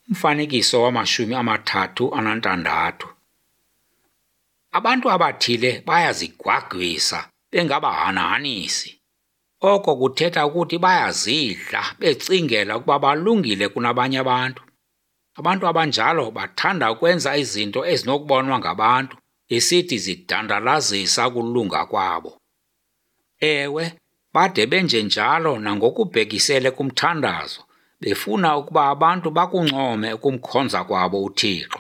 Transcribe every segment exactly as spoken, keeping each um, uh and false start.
Umfanekiso wamashumi amathathu anantandathu. Abantu abathile bayazigwagwisa bengabahananisi. Oko kuthetha ukuthi bayazidla becingela ukuba balungile kunabanye abantu. Abantu abanjalo bathanda ukwenza izinto ezinokubonwa ngabantu esithi zidandalazisa ukulunga kwabo. Ewe, bade benje njalo nangokubhekisele kumthandazo, befuna ukuba abantu bakuncome ukumkhonza kwabo uThixo.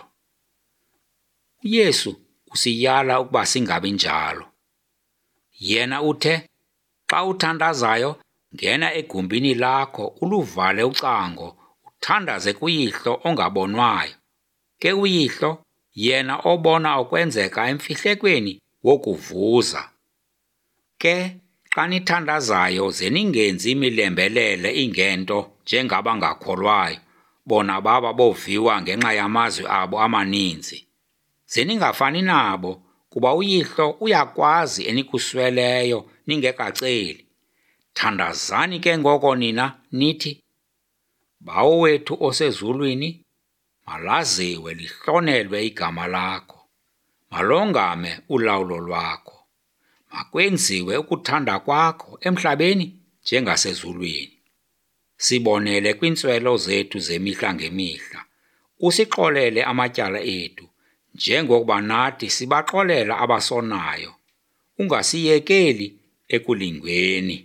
uYesu usiyala ukuba singabi njalo. Yena uthe, xa uthandazayo, ngena egumbini lakho uluvale ucango, uthandaze kuYihlo ongabonwayo. Ke uYihlo, yena obona okwenzeka emfihlekweni wokuvuza. Ke xa nithandazayo ze ningenzi imilembelele ingento njengabangakholwayo, bona baba boviwa ngenxa yamazwi abo amaninzi. Ze ningafani nabo, kuba uYihlo uyakwazi enikusweleyo ningekaceli. Thandazani ke ngoko nina nithi, Bawo wethu osezulwini, malaziwe lihlonelwe igama lakho. Malongame ulawulo lwakho. Makwenziwe ukuthanda kwakho emhlabeni njengasezulwini. Sibonele kwiintswelo zethu zemihla ngemihla. Usixolele amatyala ethu, njengokuba nathi sibaxolela abasonayo. Ungasiyekeli ekulingweni.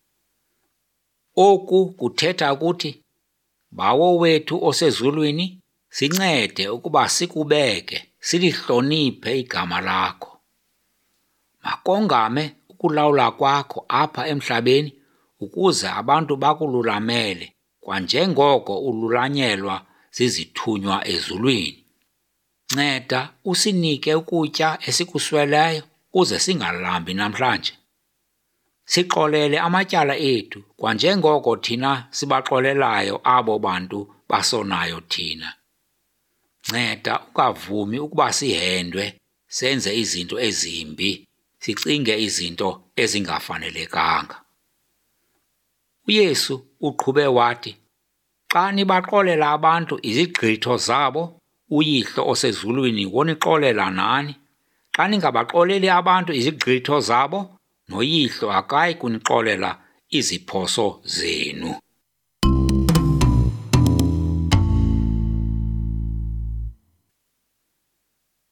Oku kuthetha ukuthi, Bawo wethu osezulwini, sincede ukuba sikubeke, silihloniphe igama lakho. Makongame ukulawula kwakho apha emhlabeni ukuze abantu bakululamele kwanjengoko ululanyelwa zizithunywa ezulwini. Nceda usinike ukutya esikusweleyo kuze singalambi namhlanje. Sixolele amatyala ethu kwanjengoko thina sibaxolelayo abo bantu basonayo thina. Nceda ungavumi ukuba sihendwe senze izinto ezimbi, sicinge izinto ezingafanelekanga. uYesu uqhube wathi, xa nibaxolela abantu izigqitho zabo, uYihlo osezulwini wonixolela nani. Xa ningabaxoleli abantu izigqitho zabo, noYihlo akayi kunixolela iziphoso zenu.